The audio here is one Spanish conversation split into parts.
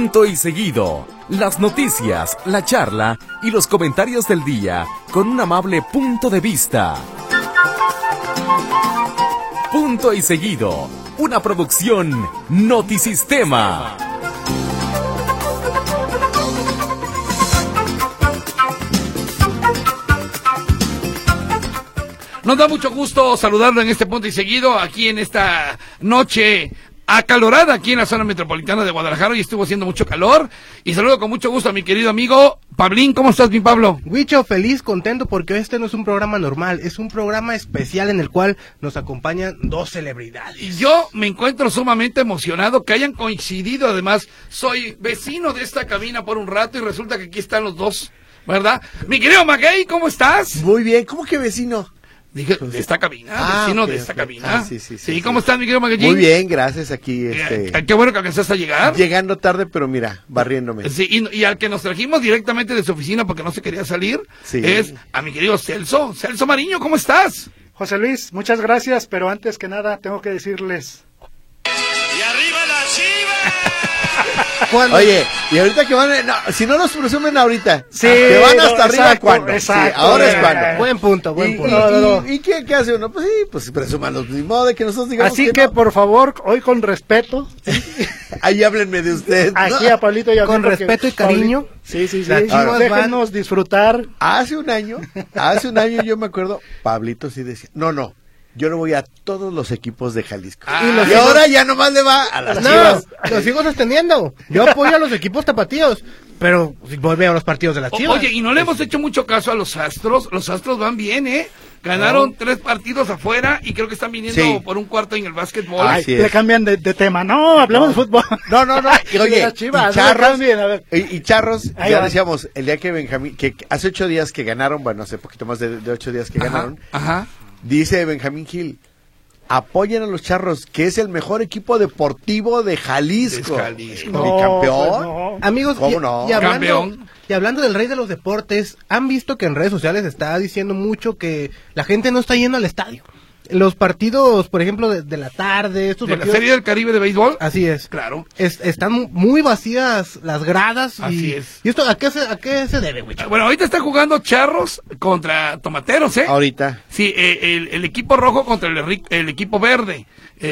Punto y seguido. Las noticias, la charla y los comentarios del día con un amable punto de vista. Punto y seguido. Una producción Notisistema. Nos da mucho gusto saludarlo en este punto y seguido, aquí en esta noche acalorada aquí en la zona metropolitana de Guadalajara, y estuvo haciendo mucho calor. Y saludo con mucho gusto a mi querido amigo Pablín. ¿Cómo estás, mi Pablo? Huicho, feliz, contento, porque este no es un programa normal, es un programa especial en el cual nos acompañan dos celebridades. Y yo me encuentro sumamente emocionado que hayan coincidido. Además, soy vecino de esta cabina por un rato y resulta que aquí están los dos, ¿verdad? Mi querido Maguey, ¿cómo estás? Muy bien, ¿cómo que vecino? Dije, de esta cabina, vecino okay, de esta cabina. Ah, sí, ¿Cómo estás, mi querido Maguey? Muy bien, gracias, aquí. Qué bueno que alcanzaste a llegar. Llegando tarde, pero mira, barriéndome. Sí, y al que nos trajimos directamente de su oficina porque no se quería salir, es a mi querido Celso Mariño. ¿Cómo estás? José Luis, muchas gracias, pero antes que nada tengo que decirles... ¡Y arriba la Chivas! Oye, y ahorita que van, no, si no los presumen ahorita, sí, que van hasta arriba, exacto, ¿cuándo? Exacto, sí, ahora es cuando. Buen punto. ¿Y qué hace uno? Pues sí, pues presúmanlos, ni modo de que nosotros digamos. Así que no. Por favor, hoy con respeto. Ahí háblenme de usted. Aquí a Pablito y a con respeto y cariño. Sí. Déjenos disfrutar. Hace un año yo me acuerdo, Pablito sí decía, no. Yo le voy a todos los equipos de Jalisco. Y ahora ya nomás le va a las Chivas. Lo sigo sosteniendo. Yo apoyo a los equipos tapatíos, pero voy a los partidos de las Chivas. Oye, y no le hemos hecho mucho caso a los Astros. Los Astros van bien, ¿eh? Ganaron 3 partidos afuera y creo que están viniendo por un cuarto en el básquetbol. Le cambian de tema. No, hablamos de fútbol. No. Oye, las Chivas, y Charros, y Charros, ya decíamos, el día que Benjamín, que hace 8 días que ganaron, bueno, hace poquito más de 8 días que ganaron. Ajá. Dice Benjamín Gil, apoyen a los Charros, que es el mejor equipo deportivo de Jalisco. No, campeón. pues no. Amigos, ¿cómo no? Y hablando del rey de los deportes, ¿han visto que en redes sociales está diciendo mucho que la gente no está yendo al estadio? Los partidos, por ejemplo, de la tarde, estos ¿De partidos, la Serie del Caribe de béisbol? Así es. Claro. Están muy vacías las gradas. Así es. ¿Y esto a qué se debe, güey? Bueno, ahorita está jugando Charros contra Tomateros, ¿eh? Ahorita. Sí, el equipo rojo contra el equipo verde.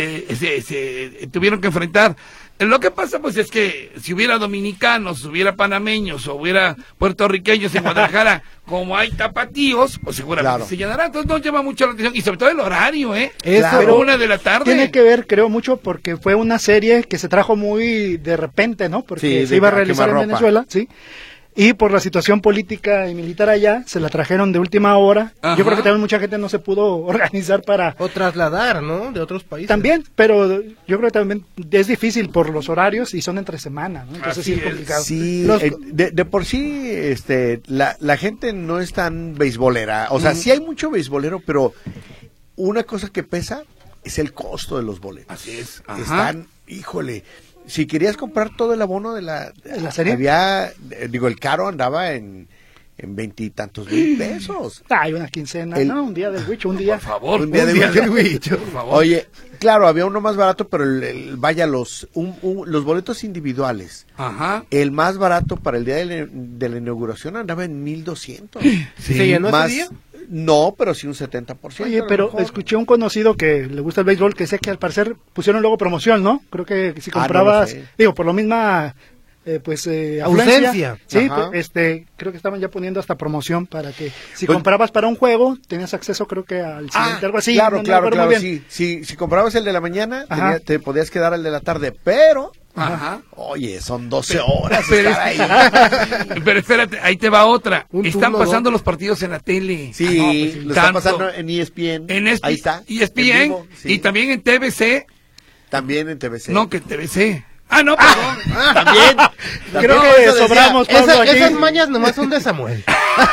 Se tuvieron que enfrentar. Lo que pasa, pues, es que si hubiera dominicanos, hubiera panameños, o hubiera puertorriqueños en Guadalajara, como hay tapatíos, pues seguramente se llenará. Entonces no llama mucho la atención, y sobre todo el horario, ¿eh? Pero 1 de la tarde. Tiene que ver, creo, mucho porque fue una serie que se trajo muy de repente, ¿no? Porque se iba a realizar en Venezuela, ¿sí? Y por la situación política y militar allá, se la trajeron de última hora. Ajá. Yo creo que también mucha gente no se pudo organizar para... O trasladar, ¿no? De otros países. También, pero yo creo que también es difícil por los horarios y son entre semana, ¿no? Entonces sí es complicado. Sí, de por sí, la gente no es tan beisbolera. O sea, sí hay mucho beisbolero, pero una cosa que pesa es el costo de los boletos. Así es. Ajá. Están, híjole... Si querías comprar todo el abono de la serie, había, el caro andaba en 20 y tantos mil pesos. Hay una quincena, ¿no? Un día del Huicho, un día. Por favor, un día del Huicho. Por favor. Oye, claro, había uno más barato, pero vaya, los boletos individuales. Ajá. El más barato para el día de la inauguración andaba en 1,200. ¿Se llenó ese día? No, pero sí un 70%. Oye, pero escuché un conocido que le gusta el béisbol, que sé que al parecer pusieron luego promoción, ¿no? Creo que si comprabas, por lo misma, ausencia. Sí, creo que estaban ya poniendo hasta promoción para que si comprabas para un juego, tenías acceso creo que al siguiente, algo así. Claro, sí. Si comprabas el de la mañana, te podías quedar el de la tarde, pero... Ajá. Oye, son 12 horas pero estar ahí. Pero espérate, ahí te va otra. Están pasando 2. los partidos en la tele. Sí, lo están pasando en ESPN. Ahí está. ESPN y también en TVC. También en TVC. No, que en TVC. No, perdón. También. Creo que sobramos, Pablo, aquí. Esas mañas nomás son de Samuel.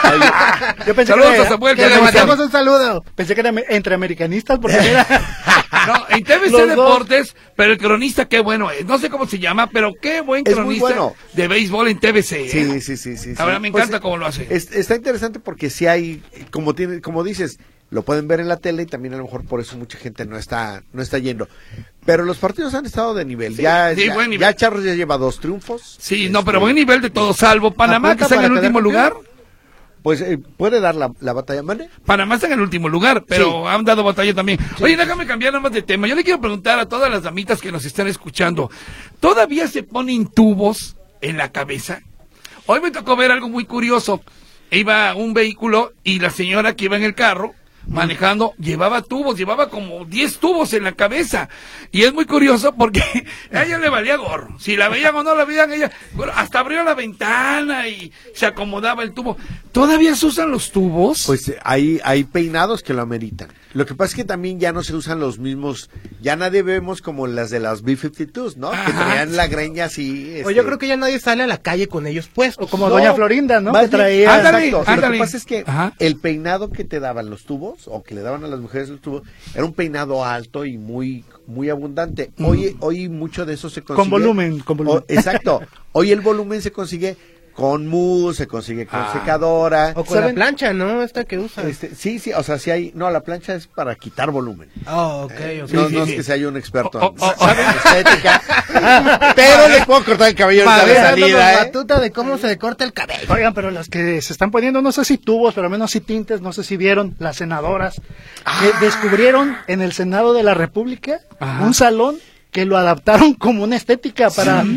Yo pensé Saludos a Samuel. Que le mandamos un saludo. Pensé que era entre americanistas, porque era... No, en TVC Deportes, pero el cronista qué bueno es. No sé cómo se llama, pero qué buen cronista de béisbol en TVC. Sí. Ahora me encanta cómo lo hace. Está interesante porque si hay, como dices, lo pueden ver en la tele y también a lo mejor por eso mucha gente no está yendo. Pero los partidos han estado de nivel. Sí, ya buen nivel. ya Charros ya lleva 2 triunfos. Sí, no, pero buen nivel de todo, salvo Panamá, que está en el último lugar. Pues puede dar la batalla, ¿mande? Panamá está en el último lugar, pero Sí. han dado batalla también. Oye, déjame cambiar nada más de tema. Yo le quiero preguntar a todas las damitas que nos están escuchando, ¿todavía se ponen tubos en la cabeza? Hoy me tocó ver algo muy curioso. Iba un vehículo y la señora que iba en el carro manejando llevaba tubos, llevaba como 10 tubos en la cabeza. Y es muy curioso porque a ella le valía gorro. Si la veían o no la veían, ella bueno, hasta abrió la ventana y se acomodaba el tubo. ¿Todavía se usan los tubos? Pues hay peinados que lo ameritan. Lo que pasa es que también ya no se usan los mismos, ya nadie vemos como las de las B-52s, ¿no? Ajá. Que traían la greña así. O yo creo que ya nadie sale a la calle con ellos puestos. O como Doña Florinda, ¿no? Más Que bien, traía... Ándale, exacto. ándale. Lo que pasa es que Ajá. el peinado que te daban los tubos, o que le daban a las mujeres los tubos, era un peinado alto y muy abundante. Hoy mucho de eso se consigue. Con volumen. Exacto. Hoy el volumen se consigue con mousse, se consigue con secadora. O con la plancha, ¿no? Esta que usa. Sí, o sea, sí hay, no, la plancha es para quitar volumen. Oh, ok. No es que sea yo un experto en oh. estética, pero les puedo cortar el cabello ahorita de salida, batuta de cómo se corta el cabello. Oigan, pero las que se están poniendo, no sé si tubos, pero al menos sí tintes, no sé si vieron, las senadoras, que descubrieron en el Senado de la República un salón que lo adaptaron como una estética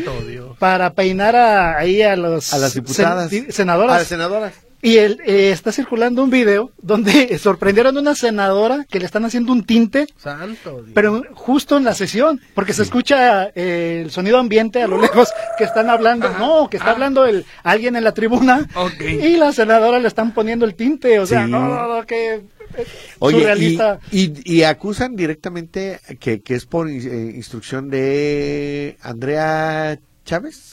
para peinar ahí a las diputadas, senadoras. a las senadoras. Y está circulando un video donde sorprendieron a una senadora que le están haciendo un tinte, Santo Dios. pero justo en la sesión, porque se escucha el sonido ambiente a lo lejos que están hablando, que está hablando alguien en la tribuna, y la senadora le están poniendo el tinte, o sea, que surrealista. Y acusan directamente que es por instrucción de Andrea Chávez,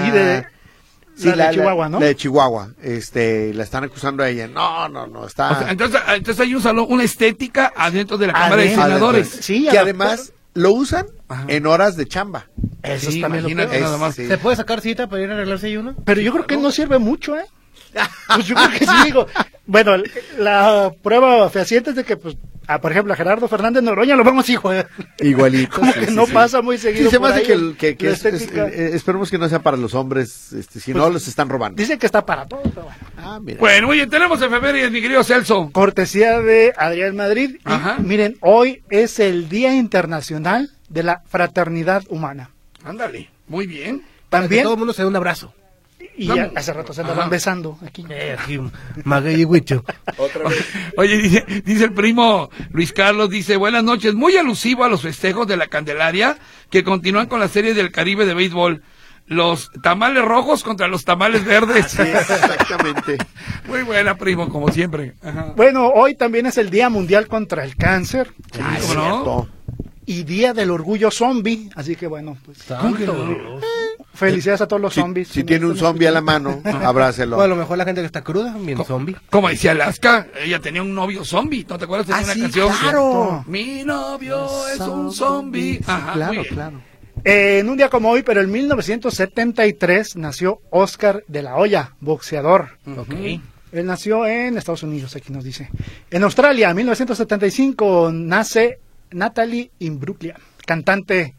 de Chihuahua, ¿no? La de Chihuahua, la están acusando a ella. No, está. O sea, entonces hay un salón, una estética adentro de la Cámara de Senadores. Sí, que además lo usan en horas de chamba. Eso Sí, también imagínate nada más. ¿Se puede sacar cita para ir a arreglarse ahí uno? Pero yo creo que no sirve mucho, ¿eh? Pues yo creo que sí, digo. Bueno, la prueba fehaciente es de que, pues, por ejemplo, a Gerardo Fernández Noroña lo vemos igual. Igualito. Como que no pasa muy seguido. Sí, se me por hace ahí que la es, estética. esperemos que no sea para los hombres, si no los están robando. Dicen que está para todo, pero bueno. Mira. Bueno, oye, tenemos efemérides, mi querido Celso. Cortesía de Adrián Madrid. Ajá. Y miren, hoy es el Día Internacional de la Fraternidad Humana. Ándale, muy bien. Para que También, todo el mundo se dé un abrazo. y Vamos. hace rato se andaban besando aquí. Aquí, Maguey y Huicho. Oye, dice el primo Luis Carlos, dice, buenas noches, muy alusivo a los festejos de la Candelaria, que continúan con la serie del Caribe de béisbol. Los tamales rojos contra los tamales verdes. Sí, exactamente. Muy buena, primo, como siempre. Ajá. Bueno, hoy también es el Día Mundial contra el Cáncer ¿Cómo no? y Día del Orgullo Zombie. Así que bueno, pues felicidades a todos los zombies. Si tiene un zombie a la mano, abrácelo. O a lo mejor la gente que está cruda, bien zombie. Como decía Alaska, ella tenía un novio zombie, ¿no te acuerdas de una canción? claro. Mi novio es un zombie. Ajá, muy bien. Claro. En un día como hoy, pero en 1973, nació Oscar de la Hoya, boxeador. Ok. Él nació en Estados Unidos, aquí nos dice. En Australia, en 1975, nace Natalie Imbruglia, cantante.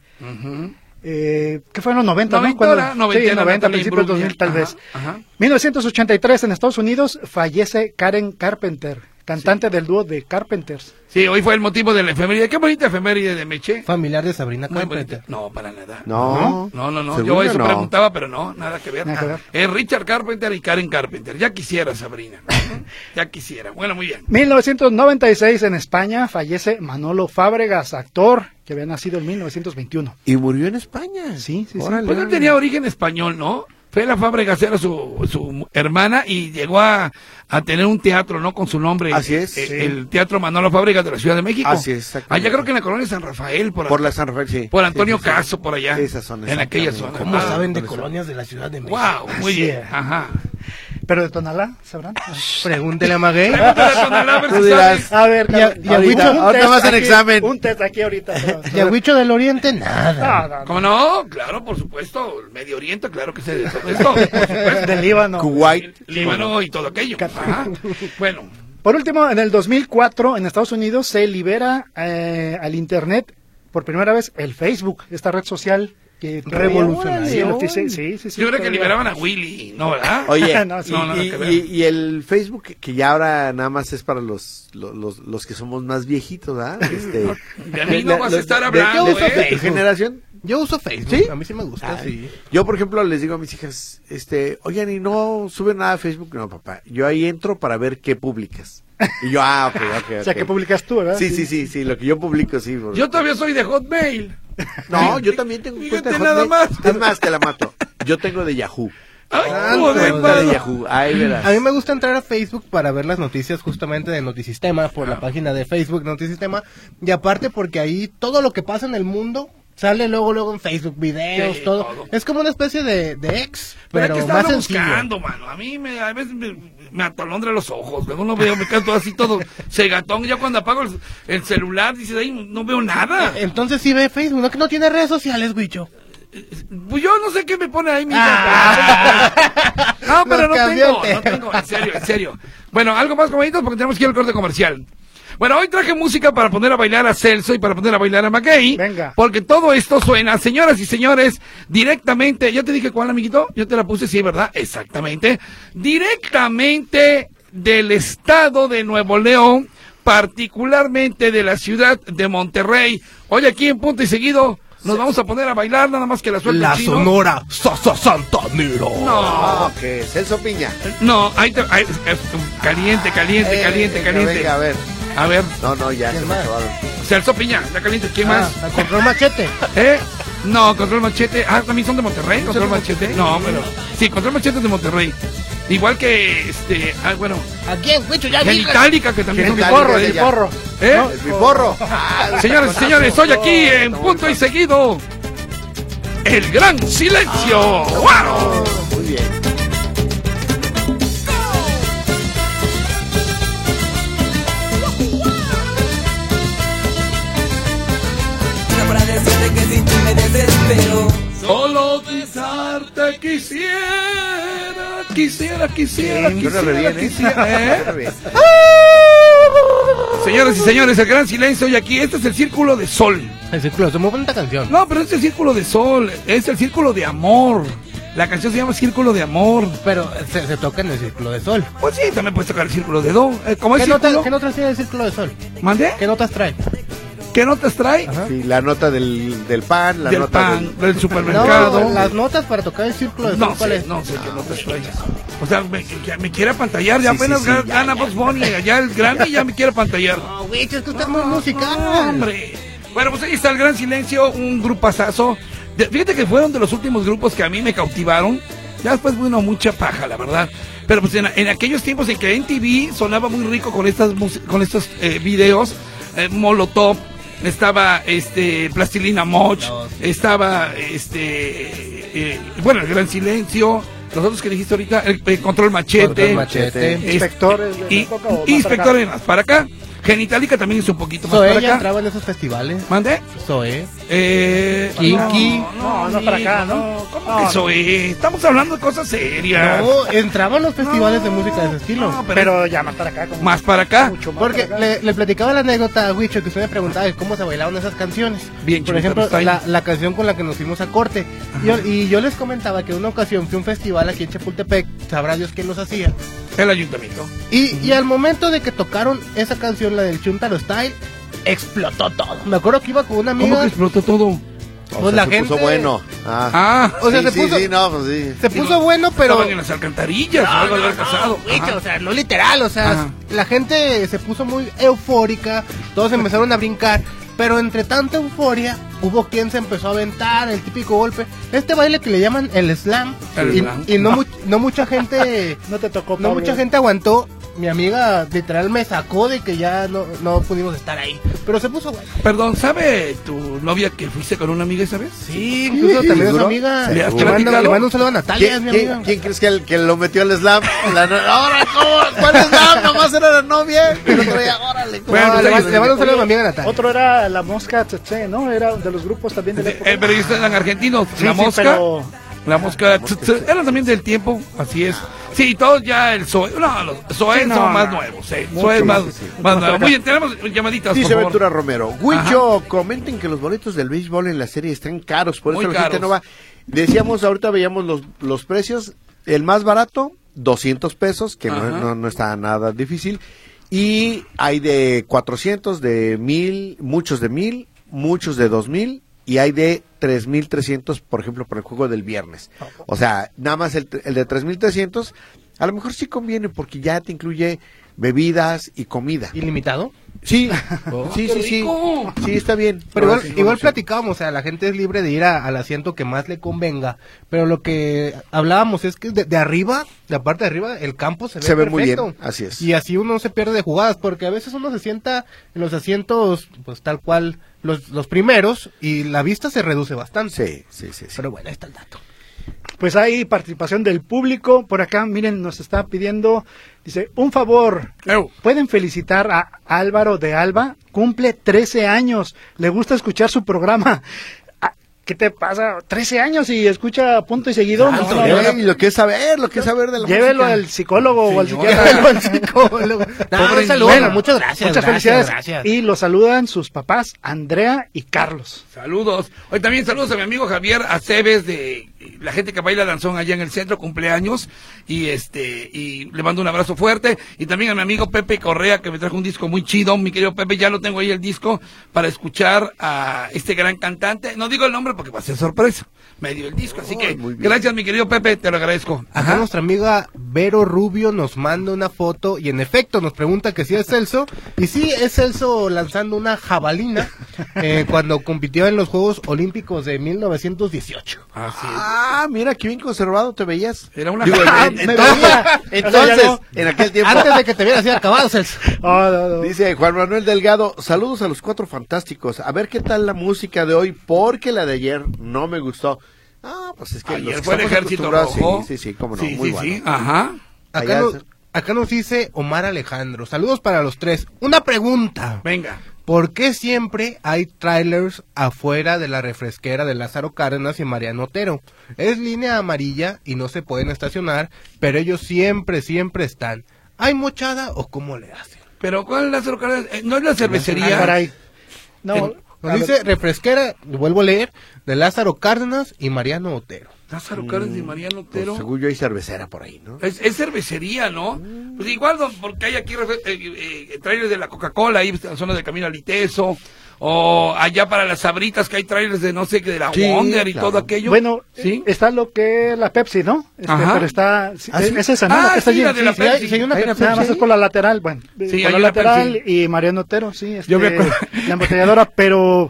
¿Qué fue en los 90, ¿no? Sí, 90, principios del 2000 tal vez. 1983, en Estados Unidos, fallece Karen Carpenter, cantante del dúo de Carpenters. Sí, hoy fue el motivo de la efeméride. Qué bonita efeméride de Meche. Familiar de Sabrina Muy Carpenter. bonita. No, para nada. No. No. Según Yo eso no. preguntaba, pero no, nada que ver. Nada que ver. Es Richard Carpenter y Karen Carpenter. Ya quisiera, Sabrina. Ya quisiera. Bueno, muy bien. 1996, en España, fallece Manolo Fábregas, actor que había nacido en 1921. Y murió en España. Sí. Órale. Pues él tenía origen español, ¿no? Fela Fábregas era su hermana y llegó a tener un teatro, ¿no? Con su nombre. Así es. El Teatro Manolo Fábregas de la Ciudad de México. Así es, exactamente. Allá creo que en la colonia San Rafael. Por la San Rafael, sí. Por Antonio Sí, sí, sí. Caso, por allá. Esas son en aquella exactamente. zona. ¿Cómo Ah, saben de por eso. colonias de la Ciudad de México? Wow, muy Así bien. es. Ajá. Pero de Tonalá, ¿sabrán? Pregúntele a Maguey. Pregúntale a Tonalá, a ver Tú si dirás. sabe. A ver, Y a ahorita, Huicho, un ahorita test vas en aquí, examen. Un test aquí ahorita. ¿Y a Huicho del Oriente? Nada. No. ¿Cómo no? Claro, por supuesto. El Medio Oriente, claro que sé de todo esto. Por supuesto. Del Líbano. Kuwait. Líbano y todo aquello. Ajá. Bueno, Por último, en el 2004, en Estados Unidos, se libera al Internet por primera vez el Facebook, esta red social que Revolucionario. Sí. Yo creo que liberaban a Willy, ¿no, verdad? Oye, No, sí. nada que ver. y el Facebook, que ya ahora nada más es para los que somos más viejitos, ¿verdad? De a mí no vas a estar de- hablando, de tu Facebook. generación. Yo uso Facebook, ¿Sí? a mí sí me gusta, sí. Yo, por ejemplo, les digo a mis hijas, oigan, ¿y no suben nada a Facebook? No, papá, yo ahí entro para ver qué publicas. Y yo, ok. O sea, que publicas tú, ¿verdad? Sí, lo que yo publico, sí. Yo todavía soy de Hotmail. No, yo también tengo Fíjate cuenta de nada Hotmail. más. Es más, te la mato. Yo tengo de Yahoo. Ay, Ah, joder, Cuenta de mano. Yahoo, ahí verás. A mí me gusta entrar a Facebook para ver las noticias justamente de Notisistema, por la página de Facebook Notisistema, y aparte porque ahí todo lo que pasa en el mundo sale luego en Facebook, videos, Sí, todo. todo. Es como una especie de ex, Pero hay pero que más estarlo sencillo. buscando, mano. A mí a veces me atolondra los ojos. Luego no veo, me quedo todo así, todo cegatón. Ya cuando apago el celular, dices, ahí no veo nada. Entonces sí ve Facebook, ¿no? Que no tiene redes sociales, Guicho. Pues yo no sé qué me pone ahí mi Ah. No, pero Nos no cambió tengo, el no tema. tengo, en serio. Bueno, algo más, comeditos, porque tenemos que ir al corte comercial. Bueno, hoy traje música para poner a bailar a Celso y para poner a bailar a McKay. Venga. Porque todo esto suena, señoras y señores, directamente. ¿Ya te dije cuál, amiguito? Yo te la puse, sí, ¿verdad? Exactamente. Directamente del estado de Nuevo León, particularmente de la ciudad de Monterrey. Hoy aquí en Punto y Seguido nos vamos a poner a bailar, nada más que la suerte. La chino. Sonora Santanero. No, Ok, Celso Piña. no, caliente. Venga, a ver. A ver, No, ya se me más? acabaron. Celso Piña, está caliente. ¿Quién más? Ah, Control Machete. ¿Eh? No, Control Machete. Ah, también son de Monterrey, Control Machete. No, pero sí, Control Machete es de Monterrey. Igual que bueno, ¿A quién, Guicho? Ya diga. Genitalica, que también son de Genitalica, Monterrey. ya. Porro. ¿Eh? El biforro. Señores y señores, hoy aquí en Punto y Seguido, el gran silencio. ¡Wow! Muy bien. Para decirte que sin ti me desespero. Solo besarte quisiera. Suena re bien, ¿eh? ¿Eh? Suena bien. Señoras y señores, el gran silencio hoy aquí. Este es el Círculo de Sol. El círculo, es muy bonita canción. No, pero este es el Círculo de Sol. Es el Círculo de Amor. La canción se llama Círculo de Amor. Pero se toca en el círculo de sol. Pues sí, también puedes tocar el Círculo de Do. ¿Cómo es ¿Qué, círculo? ¿Qué notas tiene el círculo de sol? ¿Mande? ¿Qué notas trae? ¿Qué notas trae? Ajá. Sí, la nota del pan, la Del nota pan, del... del supermercado. No, las notas para tocar el círculo de sol, No ¿cuál sé, es? no sé qué notas trae. O sea, me quiere apantallar. Ya Sí, apenas sí, sí, gana Box Bunny. Ya el Grammy ya me quiere apantallar. No, Guicho, es que usted es muy musical. No, hombre. Bueno, pues ahí está el Gran Silencio, un grupazazo. Fíjate que fueron de los últimos grupos que a mí me cautivaron. Ya después vino mucha paja, la verdad. Pero pues en aquellos tiempos en que MTV sonaba muy rico con estos videos, Molotov, estaba Plastilina Moch, estaba bueno, el Gran Silencio, los otros que dijiste ahorita, el Control Machete, Control Machete. Inspectores de la y época o más Inspectores más para acá. Genitalica también es un poquito más Zoé para ya acá. entraba en esos festivales. ¿Mande? Zoé. Kinky. No, para acá, ¿no? ¿Cómo que eso es? Estamos hablando de cosas serias. No, entraban los festivales de música de ese estilo. No, Pero ya más para acá. como más para acá. Mucho más Porque para acá. le platicaba la anécdota a Huicho que usted me preguntaba de cómo se bailaban esas canciones. Bien, Por Chulita, ejemplo, pues, está ahí. la canción con la que nos fuimos a corte. Y yo les comentaba que una ocasión fui a un festival aquí en Chapultepec, sabrá Dios quién los hacía. El ayuntamiento. Y al momento de que tocaron esa canción, la del Chuntaro Style, explotó todo. Me acuerdo que iba con una ¿Cómo amiga. que explotó todo? O Pues sea, la se gente- puso bueno. Ah, O sea, sí, se puso, sí, no, pues sí. se puso bueno, pero... estaban en las alcantarillas, algo de haber pasado. Huicho, Ajá. o sea, no literal, o sea, Ajá. la gente se puso muy eufórica, todos empezaron a brincar, pero entre tanta euforia, hubo quien se empezó a aventar, el típico golpe, este baile que le llaman el slam, El y, slam. y no mucha gente, No te tocó, no Pablo. mucha gente aguantó. Mi amiga literal me sacó de que ya no pudimos estar ahí, pero se puso bueno. Perdón, ¿sabe tu novia que fuiste con una amiga esa vez? Sí, incluso también es ¿seguro? amiga. ¿Le has Le mando platicado? un saludo a Natalia, es mi amiga. ¿Quién crees que lo metió al slam? Ahora, ¿cómo? ¿Cuál slam? Nomás era la novia. El otro día, órale. ¿cómo? Bueno, No, pues le ahí mando un saludo a mi amiga Natalia. Otro era La Mosca Tsetse, ¿no? Era de los grupos también de la época. Pero ellos eran argentinos. Sí, la sí, Mosca. pero La mosca, eran también del tiempo, así es. Sí, todos ya el Zoe, no, los Zoe Sí, no, son más no. nuevos, Zoe es más, más nuevo. Muy bien, tenemos llamaditas, Dice por favor. Ventura Romero, Huicho, comenten que los boletos del béisbol en la serie están caros, por Muy eso la gente caros. no va. Decíamos, ahorita veíamos los precios, el más barato, 200 pesos, que no está nada difícil, y hay de 400, de 1000, muchos de 1000, muchos de 2000, y hay de 3,300, por ejemplo, por el juego del viernes. O sea, nada más el de 3,300, a lo mejor sí conviene porque ya te incluye bebidas y comida. ¿Ilimitado? Sí, sí, qué sí, sí. rico. Sí, está bien. Pero Ahora igual, sí, igual sí. platicábamos, o sea, la gente es libre de ir al asiento que más le convenga, pero lo que hablábamos es que de arriba, de la parte de arriba, el campo se ve muy perfecto. bien, así es. Y así uno no se pierde de jugadas, porque a veces uno se sienta en los asientos, pues tal cual, los primeros, y la vista se reduce bastante. Sí. Pero bueno, ahí está el dato. Pues hay participación del público. Por acá, miren, nos está pidiendo, dice, un favor. ¿Pueden felicitar a Álvaro de Alba? Cumple 13 años. Le gusta escuchar su programa. Ah, ¿qué te pasa? 13 años y escucha punto y seguido. Y lo que es saber, de la Llévelo música. al psicólogo o al Señora. psiquiatra. al psicólogo. Pobre un saludo, niño. muchas gracias. Muchas felicidades. Y lo saludan sus papás, Andrea y Carlos. Saludos. Hoy también saludos a mi amigo Javier Aceves de la gente que baila danzón allá en el centro, cumpleaños, y le mando un abrazo fuerte, y también a mi amigo Pepe Correa que me trajo un disco muy chido, mi querido Pepe, ya lo tengo ahí el disco para escuchar a este gran cantante, no digo el nombre porque va a ser sorpresa, me dio el disco, así que muy bien. gracias mi querido Pepe, te lo agradezco. Acá nuestra amiga Vero Rubio nos manda una foto y en efecto nos pregunta que si es Celso. Y sí, es Celso lanzando una jabalina cuando compitió en los Juegos Olímpicos de 1918. Así es. Ah, mira, qué bien conservado te veías. Era una Digo, jabalina. entonces, en aquel tiempo. Antes de que te vieras así acabado, Celso. Dice Juan Manuel Delgado, saludos a los cuatro fantásticos. A ver qué tal la música de hoy, porque la de ayer no me gustó. Ah, pues es que Ayer los que fue el estamos Ejército acostumbrados, Rojo. Sí, cómo no, Sí, muy sí, bueno. sí, ajá. Acá, Allá acá nos dice Omar Alejandro. Saludos para los tres. Una pregunta. Venga. ¿Por qué siempre hay trailers afuera de la refresquera de Lázaro Cárdenas y Mariano Otero? Es línea amarilla y no se pueden estacionar, pero ellos siempre están. ¿Hay mochada o cómo le hacen? Pero ¿cuál es Lázaro Cárdenas? ¿No es la cervecería? Ah, caray. No, Nos dice refresquera, vuelvo a leer, de Lázaro Cárdenas y Mariano Otero. Lázaro Cárdenas y Mariano Otero. Pues, según yo hay cervecera por ahí, ¿no? Es cervecería, ¿no? Pues igual, porque hay aquí trailers de la Coca-Cola, ahí en la zona del Camino al Iteso, o allá para las Sabritas, que hay trailers de no sé qué, de la Sí, Wonder y claro. todo aquello. bueno, ¿sí? está lo que es la Pepsi, ¿no? Ajá. Pero está, ¿Ah, sí? es esa, ¿no? La que está sí, allí. la de la Sí, Pepsi. sí hay una Hay una Pepsi. nada más es por la lateral, bueno, Sí, por hay la una lateral Pepsi. y Mariano Otero, sí, Yo me acuerdo. la embotelladora, pero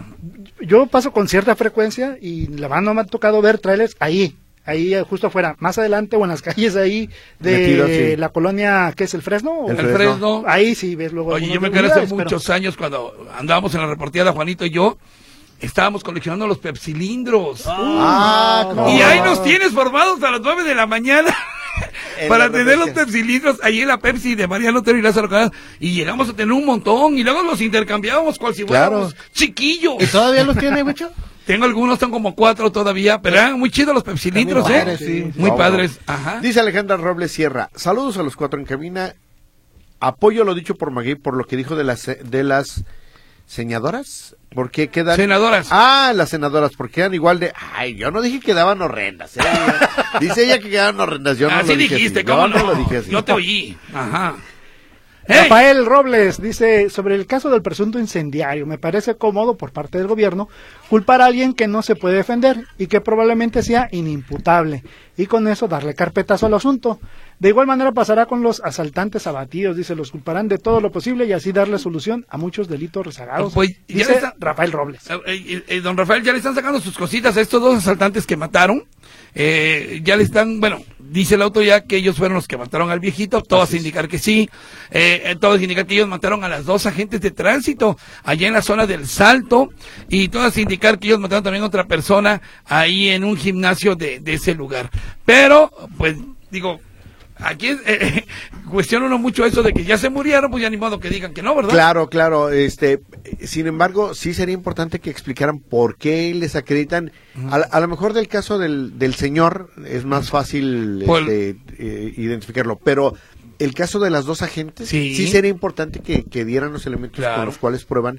yo paso con cierta frecuencia y la verdad no me ha tocado ver trailers ahí justo afuera, más adelante o en las calles ahí de Metido, sí. la colonia, ¿qué es el Fresno? ¿O El El Fresno. ahí sí ves luego. Oye, yo algunos me acuerdo hace unidades, pero- muchos años cuando andábamos en la reporteada, Juanito y yo, estábamos coleccionando los pepsilindros. Ah, no. Y ahí nos tienes formados a las 9 de la mañana En para la tener los refresquera. pepsilindros ahí en la Pepsi de Mariano Otero y Lázaro Cárdenas. Y llegamos a tener un montón y luego los intercambiábamos cual si Claro. fuéramos chiquillos. ¿Y todavía los tiene, Wicho? Tengo algunos, son como 4 todavía, pero eran muy chidos los pepsilindros, Están muy padres, ¿eh? sí. Muy No, padres, ajá. Dice Alejandra Robles Sierra, saludos a los cuatro en cabina. Apoyo lo dicho por Magui por lo que dijo de las señadoras. ¿Por qué quedan? Senadoras. Ah, las senadoras, porque quedan igual de... Ay, yo no dije que quedaban horrendas. Dice ella que quedaban horrendas. Yo no así lo dije dijiste, así. ¿cómo Yo no? lo dije así. Yo te oí, ajá. ¡Ey! Rafael Robles dice, sobre el caso del presunto incendiario, me parece cómodo por parte del gobierno culpar a alguien que no se puede defender y que probablemente sea inimputable, y con eso darle carpetazo al asunto. De igual manera pasará con los asaltantes abatidos, dice, los culparán de todo lo posible y así darle solución a muchos delitos rezagados. Pues, ya dice está- Rafael Robles. Don Rafael, ya le están sacando sus cositas a estos dos asaltantes que mataron. Ya le están, bueno, dice la autoridad que ellos fueron los que mataron al viejito. Todos indicar que sí. Todos indicar que ellos mataron a las 2 agentes de tránsito allá en la zona del Salto. Y todas indicar que ellos mataron también a otra persona ahí en un gimnasio de ese lugar. Pero, pues, digo, Aquí cuestiona uno mucho eso de que ya se murieron, pues ya ni modo que digan que no, ¿verdad? Claro, sin embargo, sí sería importante que explicaran por qué les acreditan. A lo mejor del caso del señor es más fácil identificarlo, pero el caso de las dos agentes, sí sería importante que dieran los elementos con los cuales prueban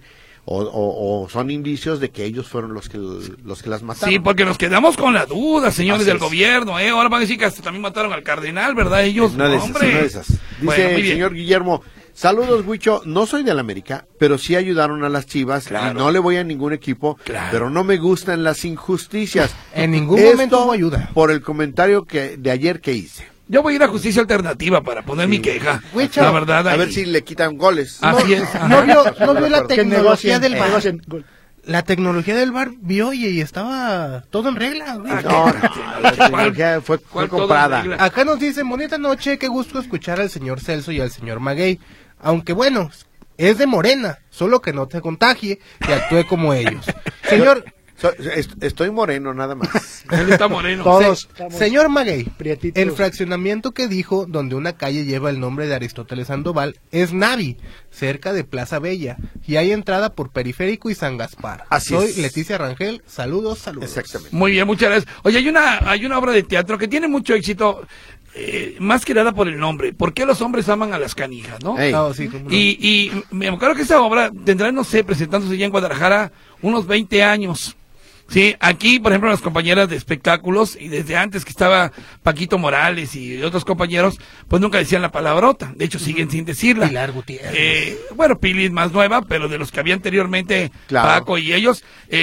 o son indicios de que ellos fueron los que las mataron. Sí, porque nos quedamos con la duda, señores del gobierno, ahora van a decir que hasta también mataron al cardenal, ¿verdad? Ellos, hombre. Una de esas. Dice el señor Guillermo, saludos, Huicho, no soy del América, pero sí ayudaron a las Chivas, y no le voy a ningún equipo, pero no me gustan las injusticias. En ningún momento hubo ayuda. Por el comentario de ayer que hice. Yo voy a ir a Justicia Alternativa para poner mi queja. Huicho, la verdad. A ver si le quitan goles. Así es. No vio la tecnología del VAR. VAR. La tecnología del VAR vio y estaba todo en regla. Güey. La tecnología fue comprada. Acá nos dicen, bonita noche, qué gusto escuchar al señor Celso y al señor Maguey. Aunque bueno, es de Morena, solo que no te contagie y actúe como ellos. Señor... Estoy moreno, nada más. Él está moreno. Todos. Señor Maguey, Prietitos. el fraccionamiento que dijo, donde una calle lleva el nombre de Aristóteles Sandoval, es Navi, cerca de Plaza Bella, y hay entrada por Periférico y San Gaspar. Soy Leticia Rangel, saludos. Exactamente. Muy bien, muchas gracias. Oye, hay una obra de teatro que tiene mucho éxito, más que nada por el nombre. ¿Por qué los hombres aman a las canijas, no? Sí, ¿cómo no? Y me acuerdo que esa obra tendrá, no sé, presentándose ya en Guadalajara unos 20 años. Sí, aquí, por ejemplo, las compañeras de espectáculos, y desde antes que estaba Paquito Morales y otros compañeros, pues nunca decían la palabrota. De hecho, siguen sin decirla. Pilar Gutiérrez. Bueno, Pili es más nueva, pero de los que había anteriormente, Paco y ellos,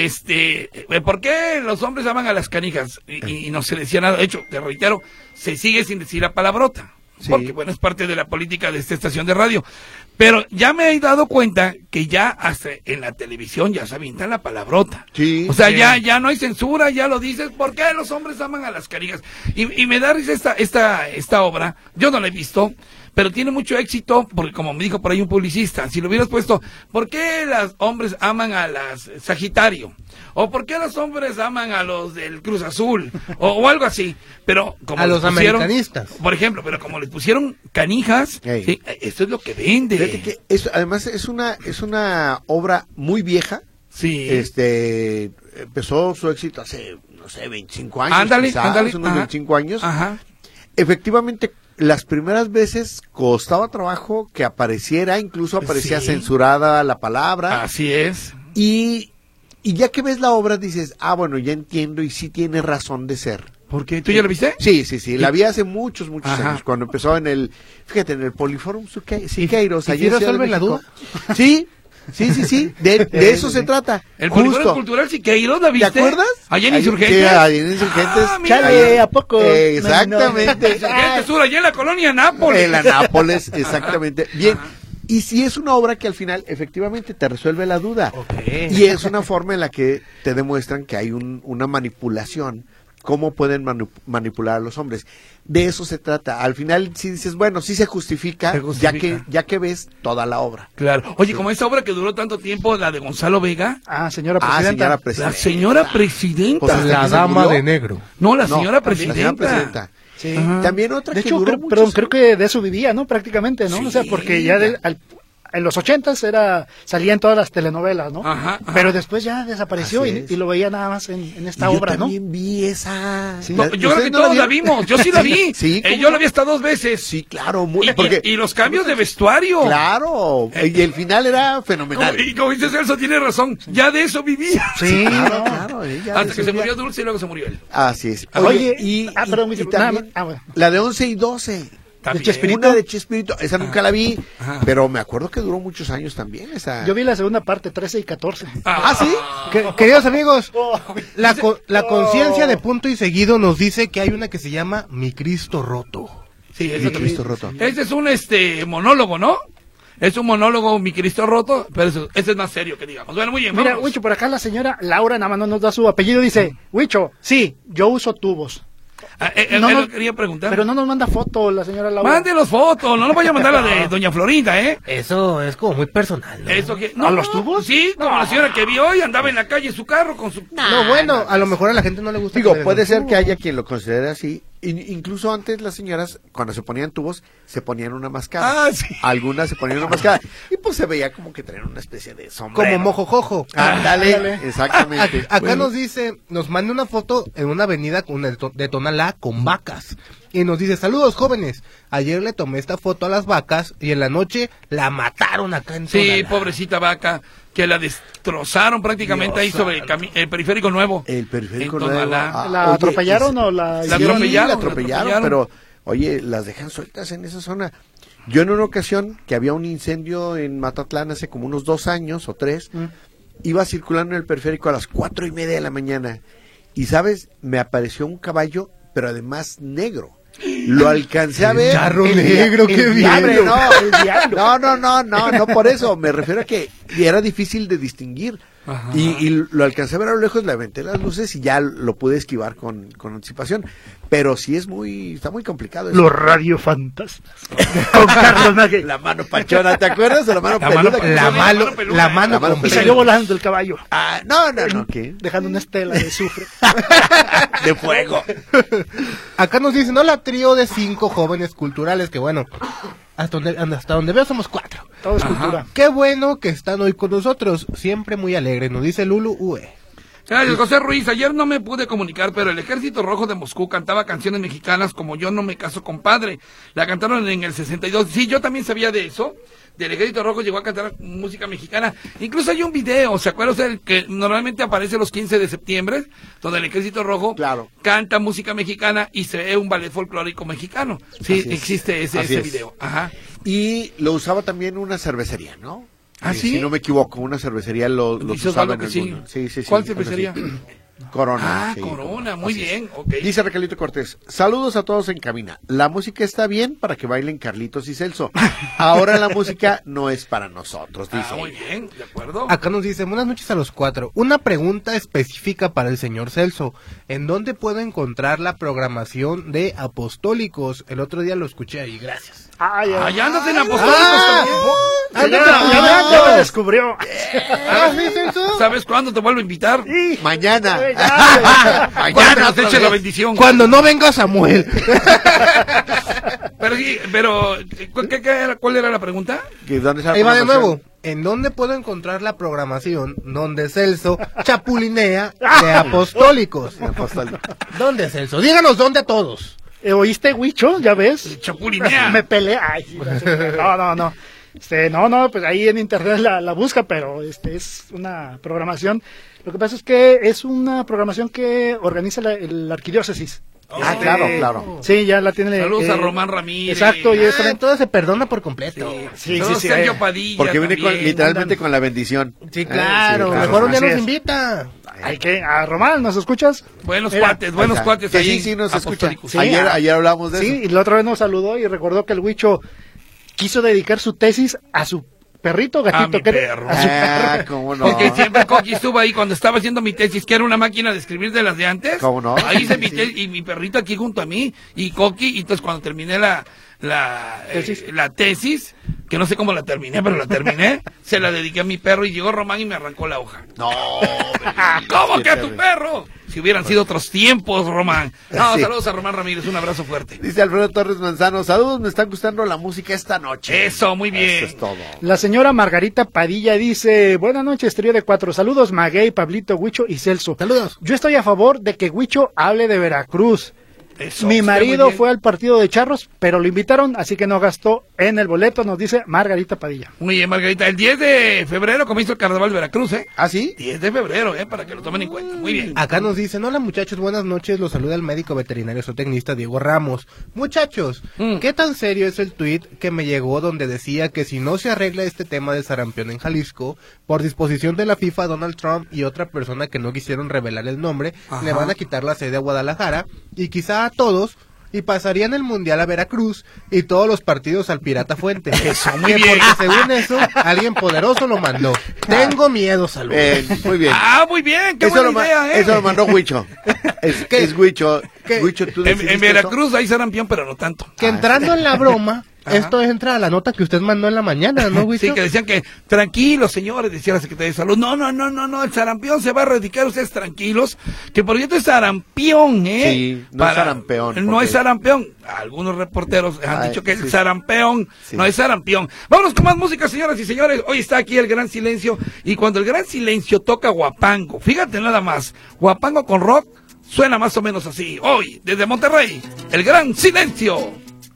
¿por qué los hombres aman a las canijas? Y no se decía nada. De hecho, te reitero, se sigue sin decir la palabrota. Sí. Porque, bueno, es parte de la política de esta estación de radio. Pero ya me he dado cuenta que ya hasta en la televisión ya se avientan la palabrota. Sí. O sea, ya no hay censura, ya lo dices. ¿Por qué los hombres aman a las canijas? Y me da risa esta obra. Yo no la he visto, pero tiene mucho éxito porque, como me dijo por ahí un publicista, si lo hubieras puesto, ¿por qué los hombres aman a las Sagitario? ¿O por qué los hombres aman a los del Cruz Azul? O algo así. Pero como a los americanistas. Por ejemplo, pero como les pusieron canijas, ¿sí? Esto es lo que vende. Fíjate que además es una obra muy vieja. Sí. Empezó su éxito hace, no sé, 25 años. Ándale. Unos 25 años. Ajá. Efectivamente, las primeras veces costaba trabajo que apareciera, incluso aparecía censurada la palabra. Así es. Y ya que ves la obra dices, bueno, ya entiendo y sí tiene razón de ser. ¿Por qué? ¿Tú ya la viste? Sí, la vi hace muchos años, cuando empezó en el Poliforum Siqueiros. ¿Y resuelven la duda? Sí, de eso se trata. El Poliforum Cultural Siqueiros, ¿la viste? ¿Te acuerdas? Allá en Insurgentes. Sí, allá en Insurgentes. Chale, ¿a poco? Exactamente. Insurgentes Sur, allá en la colonia Nápoles. En la Nápoles, exactamente. Bien. Y si es una obra que al final efectivamente te resuelve la duda. Y es una forma en la que te demuestran que hay una manipulación. ¿Cómo pueden manipular a los hombres? De eso se trata. Al final, si dices, bueno, sí se justifica. Ya que ves toda la obra. Claro. Oye, como esa obra que duró tanto tiempo, la de Gonzalo Vega. Señora presidenta. La señora presidenta. Pues la dama de negro. No, la señora presidenta. La señora presidenta. Sí. También otra de que hecho, duró creo que de eso vivía, ¿no? Prácticamente, ¿no? Sí, o sea, porque ya en los 80s salían todas las telenovelas, ¿no? Ajá. Pero después ya desapareció y lo veía nada más en esta obra, ¿no? Yo también vi esa. Sí. No, yo creo que todos la vimos. Yo sí la vi. Sí, yo la vi hasta 2 veces. Sí, claro. Y los cambios de vestuario. Claro. Y el final era fenomenal. Y como dice Celso, tiene razón. Ya de eso vivía. Sí, claro. Hasta que se murió Dulce y luego se murió él. Así es. Oye, y también, bueno. La de 11 y 12. También. ¿De Chespirito? Una de Chespirito, esa nunca la vi, pero me acuerdo que duró muchos años también esa. Yo vi la segunda parte, 13 y 14. ¿Sí? Queridos amigos, la conciencia de punto y seguido nos dice que hay una que se llama Mi Cristo Roto. Sí, Mi Cristo Roto. Ese es un monólogo, ¿no? Es un monólogo, Mi Cristo Roto, pero ese es más serio que digamos. Bueno, muy bien, Mira, vámonos. Huicho, por acá la señora Laura nada más no nos da su apellido, dice, Huicho, sí, yo uso tubos. Lo quería preguntar. Pero no nos manda foto la señora Laura. Mándenos fotos, no nos vaya a mandar la de Doña Florinda, ¿eh? Eso es como muy personal, ¿no? Eso que, ¿A los tubos? Sí, como la señora que vi hoy, andaba en la calle en su carro con su... No, bueno, a lo mejor a la gente no le gusta. Digo, puede ser que haya quien lo considere así. Incluso antes las señoras, cuando se ponían tubos, se ponían una mascada. Ah, sí. Algunas se ponían una mascada. Y pues se veía como que tenían una especie de sombrero. Como mojojojo. Ándale, exactamente. Acá Bueno, nos dice, nos manda una foto en una avenida de Tonalá con vacas. Y nos dice, saludos jóvenes, ayer le tomé esta foto a las vacas y en la noche la mataron acá en Tonalá. Sí, pobrecita vaca, que la destrozaron prácticamente ahí sobre el periférico nuevo. el periférico en nuevo. Tonalá. ¿La Oye, atropellaron o la La Sí, hicieron? atropellaron, la atropellaron, pero oye, las dejan sueltas en esa zona. Yo en una ocasión que había un incendio en Matatlán hace como unos 2 años o 3, iba circulando en el periférico a las 4:30 de la mañana y sabes, me apareció un caballo, pero además negro. Lo alcancé a ver. Charro El negro, qué bien. diablo, El diablo. no, por eso. Me refiero a que era difícil de distinguir. Ajá. Y lo alcancé a ver a lo lejos, le aventé las luces y ya lo pude esquivar con anticipación. Pero sí está muy complicado eso. Los radiofantasmas. Con Carlos Magui. La mano pachona, ¿te acuerdas de la mano La peluda? mano- La mano, peluda. la mano La mano con Y peluda. salió volando el caballo, Ah, no, ¿qué? dejando una estela de azufre. De fuego. Acá nos dicen, hola trío de 5 jóvenes culturales, que bueno, hasta donde veo somos 4. Todo es Ajá. cultura. Qué bueno que están hoy con nosotros, siempre muy alegres, nos dice Lulu Ue. Gracias, José Ruiz. Ayer no me pude comunicar, pero el Ejército Rojo de Moscú cantaba canciones mexicanas como Yo no me caso, compadre. La cantaron en el 62. Sí, yo también sabía de eso. Del Ejército Rojo llegó a cantar música mexicana. Incluso hay un video, ¿se acuerdan ustedes? Que normalmente aparece los 15 de septiembre, donde el Ejército Rojo Claro. canta música mexicana y se ve un ballet folclórico mexicano. Sí, Así es. existe Así ese es. video. Ajá. Y lo usaba también una cervecería, ¿no? ¿Ah, sí? Si no me equivoco, una cervecería lo Dice usaba Osvaldo en que sí. alguno. Sí. ¿Cuál algo cervecería? así. Corona. Ah, sí, Corona, muy así es. bien, ok. Dice Recalito Cortés, saludos a todos en cabina. La música está bien para que bailen Carlitos y Celso. Ahora la música no es para nosotros, dice. Ah, muy bien, de acuerdo. Acá nos dice, buenas noches a los 4. Una pregunta específica para el señor Celso. ¿En dónde puedo encontrar la programación de Apostólicos? El otro día lo escuché ahí, gracias. Allá andas en Apostólicos también. Ya me descubrió. ¿Sí, Celso? ¿Sabes cuándo te vuelvo a invitar? Mañana. Cuando Mañana nos otra eche la vez. bendición. Cuando no venga Samuel. Pero sí, pero ¿cuál era la pregunta? ¿Que ¿Dónde está la Ahí va de programación? nuevo. ¿En dónde puedo encontrar la programación donde Celso chapulinea de Apostólicos? Apóstol. ¿Dónde, Celso? Díganos dónde a todos. ¿Oíste, Huicho? ¿Ya ves? Chapulinea. Me pelea. Ay, sí, no. No, pues ahí en internet la busca, pero es una programación. Lo que pasa es que es una programación que organiza la arquidiócesis. Ah, claro. Sí, ya la tiene. Saludos a Román Ramírez. Exacto, y es Entonces se perdona por completo. Sí, Saludos sí, Sergio Padilla. Porque viene también. literalmente con la bendición. Sí, claro. Sí, Mejor un día Así nos es. invita. Hay que a Román, ¿nos escuchas? Buenos Mira, cuates Que ahí. sí nos escucha. Apostólicos. Sí, Ayer hablamos de Sí, eso. y la otra vez nos saludó y recordó que el Huicho quiso dedicar su tesis a su perrito, gatito. mi perro. A su perro. Ah, cómo no. Porque siempre Coqui estuvo ahí cuando estaba haciendo mi tesis, que era una máquina de escribir de las de antes. ¿Cómo no? Ahí hice mi Sí. tesis y mi perrito aquí junto a mí y Coqui. Y entonces cuando terminé la tesis, que no sé cómo la terminé, pero la terminé, se la dediqué a mi perro y llegó Román y me arrancó la hoja. No. ¿Cómo que a Qué tu terrible. perro? Si hubieran sido otros tiempos, Román. No, Sí. saludos a Román Ramírez, un abrazo fuerte. Dice Alfredo Torres Manzano, saludos, me está gustando la música esta noche. Eso, muy bien. Eso es todo. La señora Margarita Padilla dice, buenas noches, trío de 4. Saludos, Maguey, Pablito, Huicho y Celso. Saludos. Yo estoy a favor de que Huicho hable de Veracruz. Eso, Mi está marido muy bien. fue al partido de Charros, pero lo invitaron, así que no gastó en el boleto, nos dice Margarita Padilla. Muy bien, Margarita. El 10 de febrero comienza el Carnaval de Veracruz, ¿eh? ¿Ah, sí? 10 de febrero, para que lo tomen en cuenta. Muy bien. Acá nos dicen, hola muchachos, buenas noches, los saluda el médico veterinario zootecnista Diego Ramos. Muchachos, ¿qué tan serio es el tuit que me llegó donde decía que si no se arregla este tema del sarampión en Jalisco, por disposición de la FIFA, Donald Trump y otra persona que no quisieron revelar el nombre, Ajá. le van a quitar la sede a Guadalajara y quizá a todos, y pasarían el Mundial a Veracruz y todos los partidos al Pirata Fuente? Eso, muy Que bien. porque según eso, alguien poderoso lo mandó. Tengo miedo, saludos. Muy bien. Ah, muy bien, qué buena idea, ¿eh? Eso lo mandó Huicho. Es Huicho. ¿Qué? Huicho, tú En decidiste Veracruz hay sarampión, pero no tanto. Que entrando en la broma, esto entra a la nota que usted mandó en la mañana, ¿no, Huicho? Sí, que decían que, tranquilos, señores, decía la Secretaría de Salud. No, el sarampión se va a erradicar, ustedes tranquilos, que por cierto es sarampión, ¿eh? Sí, no es sarampeón. No es sarampeón. Algunos reporteros han dicho que es sarampeón, sí. no es sarampión. Vámonos con más música, señoras y señores. Hoy está aquí el Gran Silencio, y cuando el Gran Silencio toca guapango, fíjate nada más, guapango con rock, suena más o menos así. Hoy, desde Monterrey, el Gran Silencio.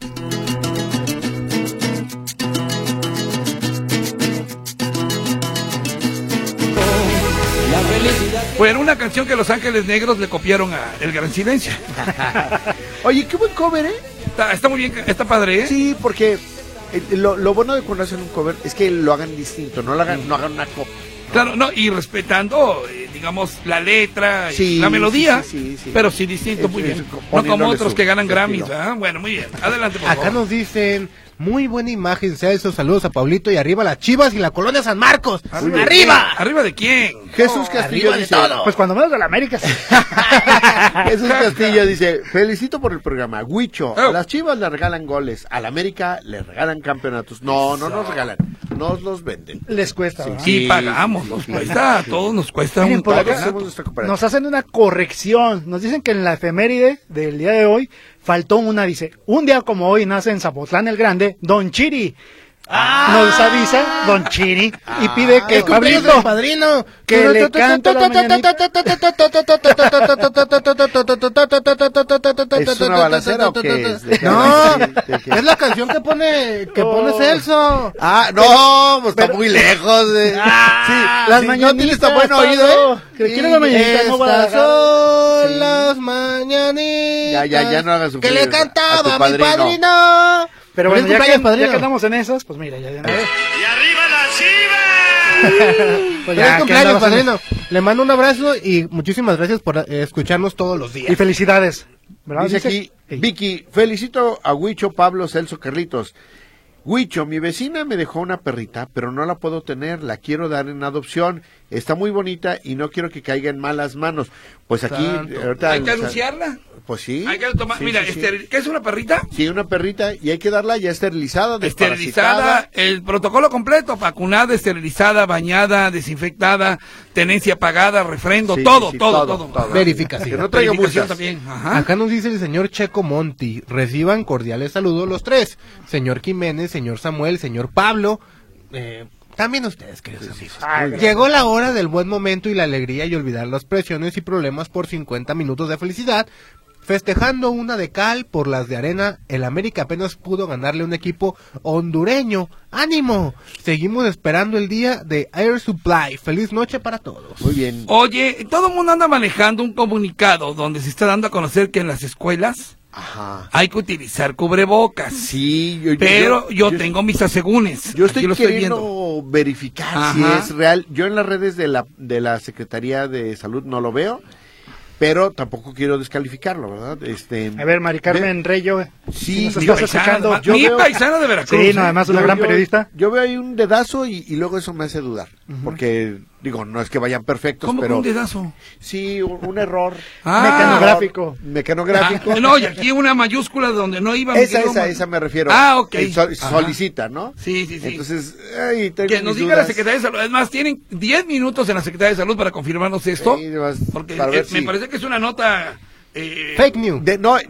Bueno, una canción que Los Ángeles Negros le copiaron a El Gran Silencio. Oye, qué buen cover, ¿eh? Está muy bien, está padre, ¿eh? Sí, porque lo bueno de cuando hacen un cover es que lo hagan distinto, no hagan una copia. Claro, no, y respetando, digamos, la letra, Sí, la melodía, sí. pero sí distinto, muy bien. No como otros que ganan Grammys, ¿verdad? Bueno, muy bien. Adelante, por favor. Acá nos dicen, muy buena imagen, Celso, saludos a Pablito y arriba las Chivas y la Colonia San Marcos. ¡Arriba! ¿Arriba de quién? Jesús Castillo dice, Pues cuando menos de la América. Sí. Jesús Castillo dice, felicito por el programa. Huicho, Oh. a las Chivas le regalan goles, a la América le regalan campeonatos. No nos regalan, nos los venden. Les cuesta, ¿verdad? Y pagamos, nos cuesta, a todos nos cuesta Miren, un por acá Todos pago. hacemos nuestra cooperativa. Nos hacen una corrección. Nos dicen que en la efeméride del día de hoy faltó una. Dice, un día como hoy nace en Zapotlán el Grande, Don Chiri. Nos avisa Don Chiri y pide que ¡El cumpleaños Pablito del padrino! que le cante la mañanita. ¿Es una balacera o qué es? No, es la canción que pone Celso. Ah, no, pues está muy lejos. Las mañanitas. No tienes tan buen oído, ¿eh? Que quiere la mañanita, no va a Estas son las mañanitas Ya no hagas que sufrir le a tu cantaba mi padrino. padrino. Pero bueno, Feliz cumpleaños, padrino. ya que andamos en esas, pues mira, ya de una vez. ¡Y arriba las Chivas! Pues Feliz ya, cumpleaños, que andamos en- padrino. Le mando un abrazo y muchísimas gracias por escucharnos todos los días. Y felicidades. ¿verdad? Dice aquí, Vicky, felicito a Huicho, Pablo, Celso, Carlitos. Huicho, mi vecina me dejó una perrita, pero no la puedo tener, la quiero dar en adopción. Está muy bonita y no quiero que caiga en malas manos. Pues aquí, ahorita, Hay que anunciarla. Pues sí. Hay que tomar, Sí, mira, sí, sí. ¿qué es una perrita? Sí, una perrita y hay que darla ya esterilizada, Esterilizada, el protocolo completo, vacunada, esterilizada, bañada, desinfectada, tenencia pagada, refrendo, Sí, todo. sí, todo. Verificación. Que no traiga Verificación muchas. también. Ajá. Acá nos dice el señor Checo Monti, reciban cordiales saludos los tres, señor Jiménez, señor Samuel, señor Pablo, también ustedes, queridos amigos. Llegó la hora del buen momento y la alegría y olvidar las presiones y problemas por 50 minutos de felicidad. Festejando una de cal por las de arena, el América apenas pudo ganarle a un equipo hondureño. ¡Ánimo! Seguimos esperando el día de Air Supply. Feliz noche para todos. Muy bien. Oye, todo el mundo anda manejando un comunicado donde se está dando a conocer que en las escuelas Ajá. hay que utilizar cubrebocas. Sí, Pero yo tengo mis asegúnes. Yo Aquí estoy lo queriendo verificar si Ajá. es real. Yo en las redes de la Secretaría de Salud no lo veo, pero tampoco quiero descalificarlo, ¿verdad? A ver, Mari Carmen Reyo, Sí, si nos Mi estás paisana, escuchando. yo mi veo- paisana de Veracruz. Sí, no, además una gran periodista. Yo veo ahí un dedazo y luego eso me hace dudar, porque digo, no es que vayan perfectos, ¿Cómo pero con un dedazo? sí, un error. Mecanográfico. Mecanográfico. Ah, no, y aquí una mayúscula donde no iba. mi querido Esa me refiero. Ah, ok. Ajá. Solicita, ¿no? Sí. Entonces, ay, tengo Que nos mis diga la dudas. Secretaría de Salud. Es más, tienen 10 minutos en la Secretaría de Salud para confirmarnos esto. Sí, además, Porque para ver me si- parece que es una nota. Fake news.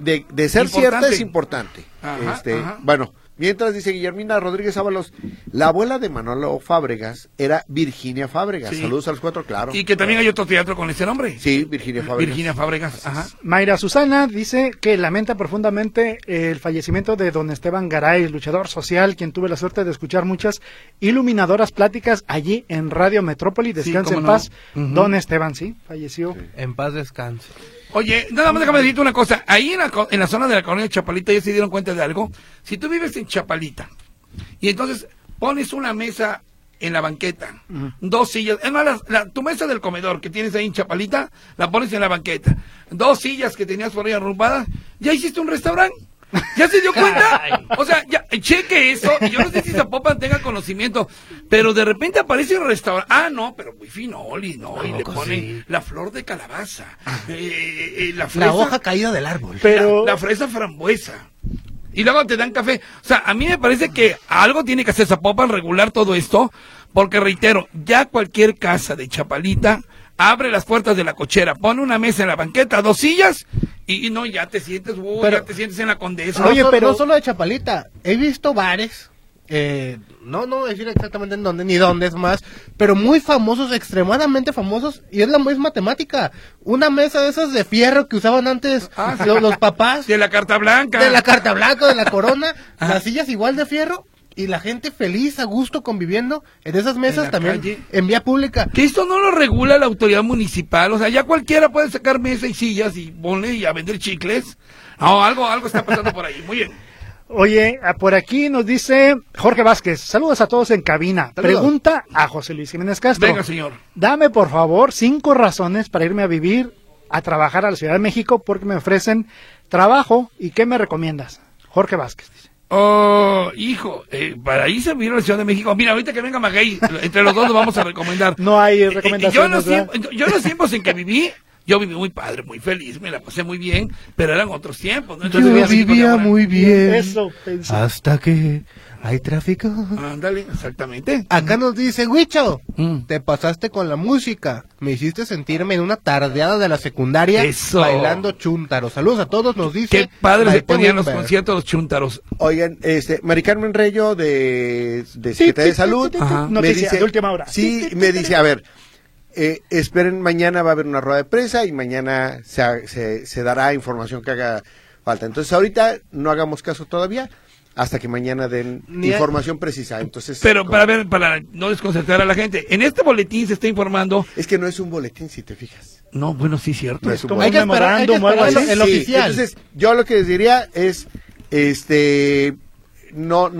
De ser Importante. cierta es importante. Ajá, ajá. Bueno, mientras dice Guillermina Rodríguez Ábalos, la abuela de Manolo Fábregas era Virginia Fábregas. Sí. Saludos a los cuatro, claro. Y que también hay otro teatro con ese nombre. Sí, Virginia Fábregas. Virginia Fábregas. Ajá. Mayra Susana dice que lamenta profundamente el fallecimiento de don Esteban Garay, luchador social, quien tuve la suerte de escuchar muchas iluminadoras pláticas allí en Radio Metrópoli. Descanse cómo en no. paz. Ujú. Don Esteban, sí, falleció. En paz descanse. Oye, nada más déjame decirte una cosa. Ahí en la zona de la colonia de Chapalita ya se dieron cuenta de algo. Si tú vives en Chapalita y entonces pones una mesa en la banqueta, 2 sillas, es más, tu mesa del comedor que tienes ahí en Chapalita, la pones en la banqueta, 2 sillas que tenías por ahí arrumpadas, ya hiciste un restaurante. ¿Ya se dio cuenta? O sea, ya, cheque eso. Y yo no sé si Zapopan tenga conocimiento, pero de repente aparece un restaurante. Ah, no, pero muy finoli, ¿no? Y le ponen la flor de calabaza, la fresa, La hoja caída del árbol. Pero la fresa frambuesa. y luego te dan café. O sea, a mí me parece que algo tiene que hacer Zapopan, regular todo esto, porque reitero, ya cualquier casa de Chapalita abre las puertas de la cochera, pone una mesa en la banqueta, 2 sillas, y no, ya te sientes, ya te sientes en la Condesa. Oye, pero no solo de Chapalita, he visto bares, no decir exactamente en dónde, ni dónde es más, pero muy famosos, extremadamente famosos, y es la misma temática. Una mesa de esas de fierro que usaban antes los papás. De la Carta Blanca. De la Carta Blanca, de la Corona, las sillas igual de fierro. Y la gente feliz, a gusto, conviviendo en esas mesas en también, calle. en vía pública. Que esto no lo regula la autoridad municipal, o sea, ya cualquiera puede sacar mesa y sillas y poner y a vender chicles. No, algo está pasando por ahí, muy bien. Oye, por aquí nos dice Jorge Vázquez, saludos a todos en cabina. Saludos. Pregunta a José Luis Jiménez Castro. Venga, señor. Dame, por favor, 5 razones para irme a vivir, a trabajar a la Ciudad de México, porque me ofrecen trabajo. ¿Y qué me recomiendas? Jorge Vázquez dice. Oh, hijo, para irse a vivir a la Ciudad de México, mira, ahorita que venga Maguey, entre los dos nos vamos a recomendar. No hay recomendaciones. Yo los tiempos en que viví, yo viví muy padre, muy feliz, me la pasé muy bien, pero eran otros tiempos, ¿no? Entonces, Yo vivía muy bien. Eso pensé. Hasta que hay tráfico. Ándale, exactamente. Acá nos dice, Huicho, Mm. te pasaste con la música. Me hiciste sentirme en una tardeada de la secundaria Eso. bailando chúntaro. Saludos a todos, nos dice. Qué padre se Maite ponían los Wimber. conciertos los chúntaros. Oigan, Mari Carmen Reyo de Secretaría de Salud Ajá. me Noticia dice, de última hora. Sí, me dice, a ver, esperen, mañana va a haber una rueda de prensa y mañana se dará información que haga falta. Entonces ahorita no hagamos caso todavía hasta que mañana den Ni información precisa. Entonces, Pero para no desconcentrar a la gente, en este boletín se está informando. es que no es un boletín, si te fijas. No, bueno, sí, cierto. No es un Como Hay que boletín. esperar, hay que memorándum o algo esperar así. el Sí, oficial. entonces, yo lo que les diría es, no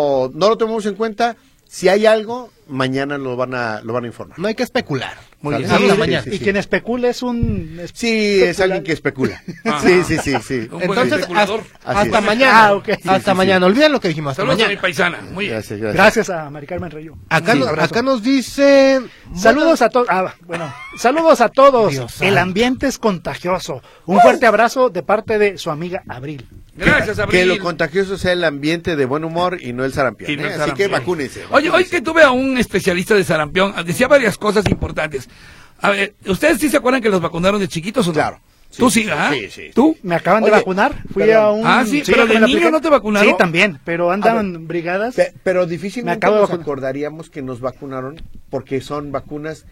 lo tomamos en cuenta. Si hay algo, mañana lo van a informar. No hay que especular. Muy bien. Hasta Sí, mañana. sí, Y quien especula es un... Sí, es alguien que especula. Ajá. Sí. Un buen Entonces, especulador. Así hasta es. mañana. Ah, ok. Hasta mañana. Olviden lo que dijimos. Hasta Saludos a mi mañana. paisana. Muy bien. Gracias. Gracias a Mari Carmen Reyo. Acá, Un abrazo. acá nos dice. Saludos a todos. Saludos a todos. Dios El santo. ambiente es contagioso. Un fuerte abrazo de parte de su amiga Abril. Gracias, Que Abril. lo contagioso sea el ambiente de buen humor y no el sarampión. Y no el Así sarampión. que vacúnense. Oye, hoy que tuve a un especialista de sarampión, decía varias cosas importantes. A ver, ¿ustedes sí se acuerdan que los vacunaron de chiquitos o no? Claro. ¿Tú Sí, sí, ah? sí. ¿Tú? Me acaban Oye, de vacunar. Fui perdón. a un... Ah, sí, pero que de me la niño apliqué. ¿no te vacunaron? Sí, también. Pero andaban brigadas. Pero Me difícilmente acabo de nos vacunar. acordaríamos que nos vacunaron porque son vacunas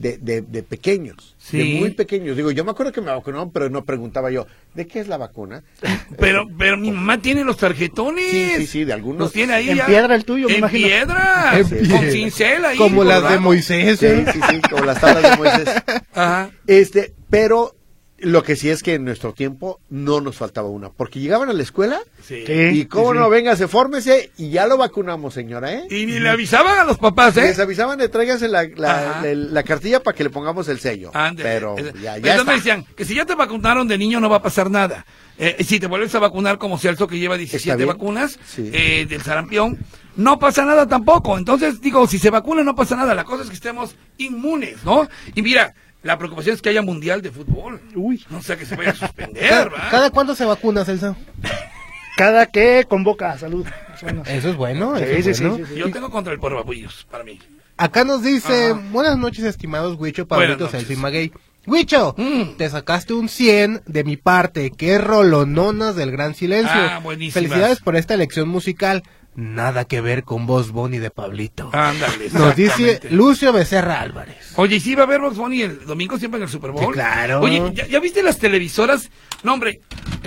de pequeños, Sí. de muy pequeños. Digo, yo me acuerdo que me vacunaron, pero no preguntaba yo, ¿de qué es la vacuna? Pero mi mamá tiene los tarjetones. Sí, de algunos. Los tiene ahí En ya. piedra el tuyo, me En imagino. piedra. En Con piedra. cincel ahí. Como las de colgado. Moisés. Sí, como las tablas de Moisés. Ajá. Pero lo que sí es que en nuestro tiempo no nos faltaba una, porque llegaban a la escuela Sí. Sí, y cómo sí, no, sí. véngase, fórmese y ya lo vacunamos, señora, ¿eh? Y ni le avisaban a los papás, ¿eh? Les avisaban de tráigase Ajá. la cartilla para que le pongamos el sello. Ándale. Pero ya Entonces está. me decían que si ya te vacunaron de niño no va a pasar nada. Si te vuelves a vacunar como Celso que lleva 17 bien. vacunas Sí. del sarampión, no pasa nada tampoco. Entonces digo, si se vacuna no pasa nada. La cosa es que estemos inmunes, ¿no? Y mira, la preocupación es que haya mundial de fútbol. Uy. No sé que se vaya a suspender, ¿verdad? ¿Cada cuándo se vacuna, Celso? Cada que convoca salud. más o menos. Eso es bueno. Sí, eso es sí, bueno. sí, sí. Yo tengo contra el porvapullos, para mí. Acá nos dice, Ajá. buenas noches, estimados Huicho, Buenas Pablito, noches. Celso y Maguey. Huicho, Mm. te sacaste un 100 de mi parte. Qué rolononas del gran silencio. Ah, buenísimas. Felicidades por esta elección musical. Nada que ver con Voz Bunny de Pablito. Ándale. Nos dice exactamente. Lucio Becerra Álvarez. Oye, ¿y sí va a haber Bugs Bunny el domingo siempre en el Super Bowl? Sí, claro. Oye, ¿ya viste las televisoras? No, hombre,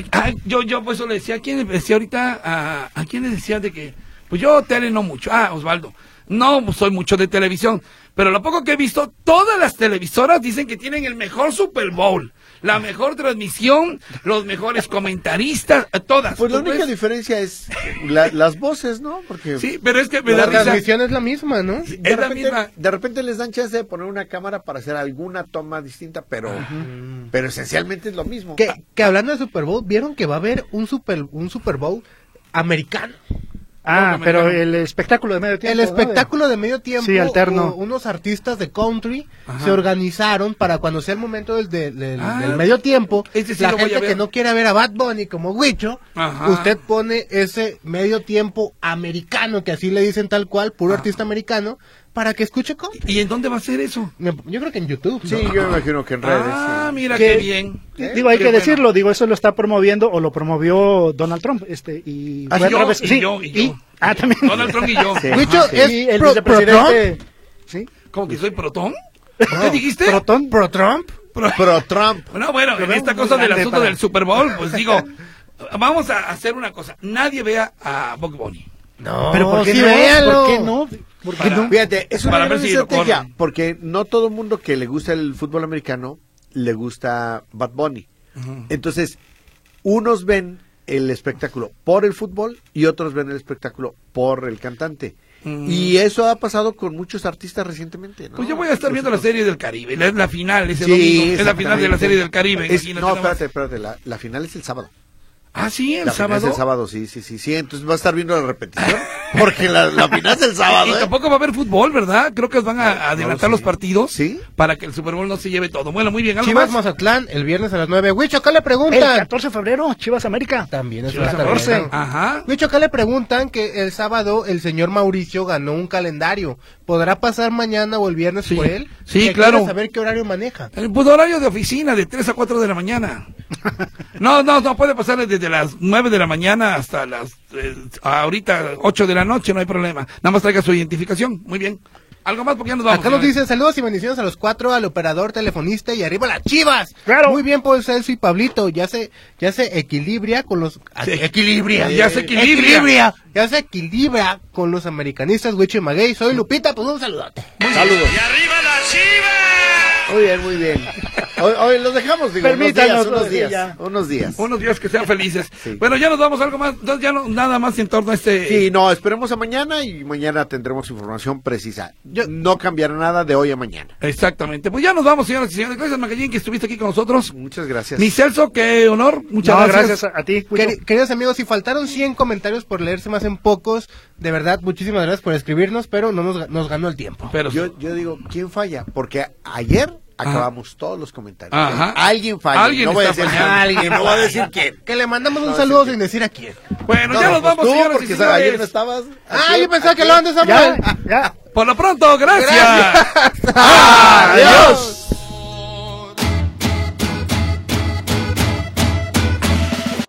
yo por eso le decía, ¿a quién le decía ahorita? ¿A quién le decía de que? Pues yo tele no mucho. Osvaldo. No soy mucho de televisión, pero lo poco que he visto, todas las televisoras dicen que tienen el mejor Super Bowl, la mejor transmisión, los mejores comentaristas, todas. Pues la ¿Tú única ves? diferencia es las voces, ¿no? Porque Sí, pero es que me La da risa. transmisión es la misma, ¿no? Es la misma. de repente les dan chance de poner una cámara para hacer alguna toma distinta, pero esencialmente es lo mismo. Que hablando de Super Bowl, ¿vieron que va a haber un Super Bowl americano? Pero el espectáculo de medio tiempo. El espectáculo de medio tiempo, sí, alterno. Unos artistas de country se organizaron para cuando sea el momento del medio tiempo, sí la lo voy a gente ver. que no quiera ver a Bad Bunny como Huicho, usted pone ese medio tiempo americano, que así le dicen tal cual, puro artista americano, para que escuche country. ¿Y en dónde va a ser eso? Yo creo que en YouTube. Sí, ¿no? yo me imagino que en redes. Mira Que- qué bien. Digo, hay Qué que bueno. decirlo, eso lo está promoviendo o lo promovió Donald Trump, y Ah, fue a yo, través- y sí, yo. también. Donald Trump y yo. Sí. Huicho Sí. es Y el pro vicepresidente, ¿sí? ¿Cómo que soy protón? ¿Qué dijiste? Protón. Pro Trump. Pro Trump. No, bueno, Lo en veo esta muy cosa del grande asunto para- del Super Bowl, pues digo, vamos a hacer una cosa. Nadie vea a Bugs Bunny. No, Pero ¿por qué sí, no? véalo. ¿Por qué no? ¿Por qué Para- no? Fíjate, es una Para gran ver si lo estrategia, corren. porque no todo el mundo que le gusta el fútbol americano le gusta Bad Bunny. Entonces, unos ven el espectáculo por el fútbol y otros ven el espectáculo por el cantante. Y eso ha pasado con muchos artistas recientemente, ¿no? Pues yo voy a estar viendo la serie del Caribe, es la final ese Sí, domingo, es la final de la exactamente. serie del Caribe. Es- imagínate no, nada más. espérate, la final es el sábado. Ah, sí, el La final es sábado. el sábado, sí, entonces va a estar viendo la repetición, porque la final es el sábado, Y ¿eh? tampoco va a haber fútbol, ¿verdad? Creo que van a adelantar los partidos Sí. para que el Super Bowl no se lleve todo. Bueno, muy bien, ¿algo Chivas más? Mazatlán, el viernes a las 9. Huicho, acá le El preguntan. 14 de febrero, Chivas América. También es Chivas una 14. también. Ajá. Huicho, acá le preguntan que el sábado el señor Mauricio ganó un calendario. ¿Podrá pasar mañana o el viernes Sí. por él? Sí, Que claro. quiere saber qué horario maneja. Pues horario de oficina, de 3 a 4 de la mañana. No, puede pasar desde las 9 de la mañana hasta las, ahorita, 8 de la noche, no hay problema. Nada más traiga su identificación. Muy bien. ¿Algo más? Porque ya nos vamos. Acá nos señores. dicen saludos y bendiciones a los 4, al operador telefonista y arriba las Chivas. Claro. Muy bien por Celso y Pablito, ya se equilibra con los Sí. equilibria. Ya se equilibria. Ya se equilibra con los americanistas, Huicho y Maguey. Soy Lupita, pues un saludote. Saludos. ¡Y arriba las Chivas! Muy bien, muy bien. Hoy los dejamos, digo, Permítanos, unos sí, días. ya. Unos días. Unos días que sean felices. Sí. Bueno, ya nos vamos, algo más. Entonces ya no, nada más en torno a este. Sí, no, esperemos a mañana y mañana tendremos información precisa. No cambiará nada de hoy a mañana. Exactamente. Pues ya nos vamos, señoras y señores. Gracias, Magallín, que estuviste aquí con nosotros. Muchas gracias. Mi Celso, qué honor. Muchas No, gracias. gracias a ti, Huicho. Queridos amigos, si faltaron 100 comentarios por leerse más en pocos, de verdad, muchísimas gracias por escribirnos, pero no nos ganó el tiempo. Pero Yo digo, ¿quién falla? Porque ayer acabamos todos los comentarios. Ajá. Alguien falla. Alguien no voy a está decir fallando. alguien, no voy a decir quién. Que le mandamos un No, saludo sí, sin decir a quién. bueno, No, ya no, nos pues vamos, tú, señoras y porque señores. ayer no estabas. Yo pensaba que lo andes, Samuel. Ya. Por lo pronto, gracias. Adiós.